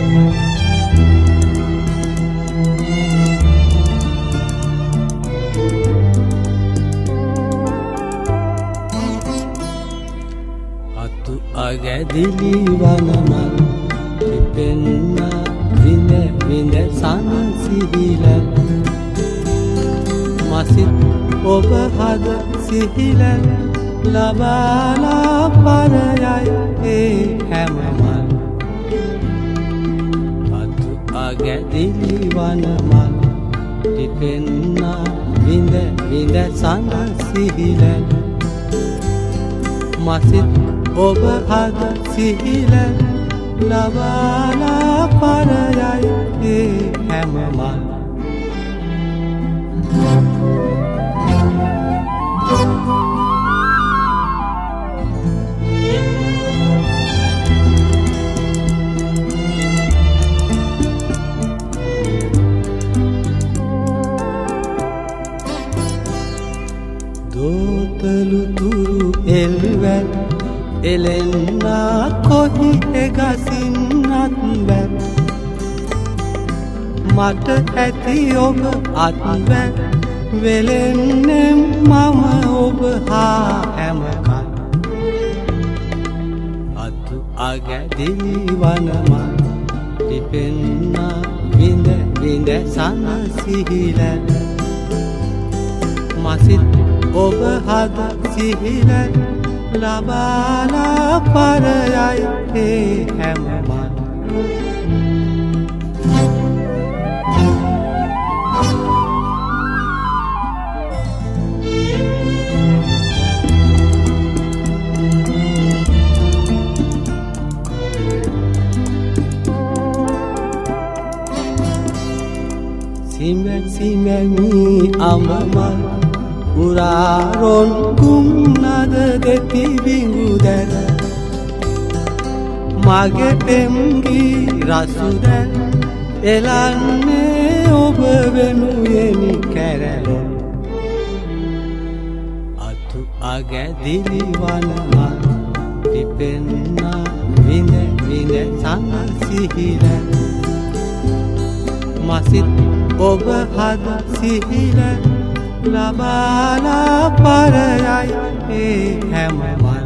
අගැදිලි වනමල් පිපෙන්න විඳ විඳ සනසිහිල මසිත් ඔබ හද සිහිල ලබාලා පරයයි ඒ හැමමල් අතු අගැදිලි වනමල් පිපෙන්න විඳ විඳ සනසිහිල මසිත් ඔබ හද සිහිල ලබාලා පරයයි ඒ හැමමල් දෝතලු තුරු එල්වැල් එලෙන්නා කොහි එගසින්නත් වැල් මට ඇති ඔබ අත්වැල් වෙලෙන්නෙම් මම ඔබ හා හැමකල් අතු අගැදිලි වනමල් පිපෙන්නා විඳ විඳ සනසිහිල මසිත් ඔබ හද සිහිල ලබාලා පරයයි ඒ හැමමල් සිමෙන් සිමෙනි අමමල් උරාරොන් කුම්නද දෙති බිඟුදැන මගේ පෙම්ගී රසුදැන් එලන්නේ ඔබ වෙනුයෙනි කැරලොන් අතු අගැදිලි වනමල් පිපෙන්න විඳ විඳ සනසිහිල මසිත් ඔබ හද සිහිල ලබාලා පරයයි ඒ හැමමල්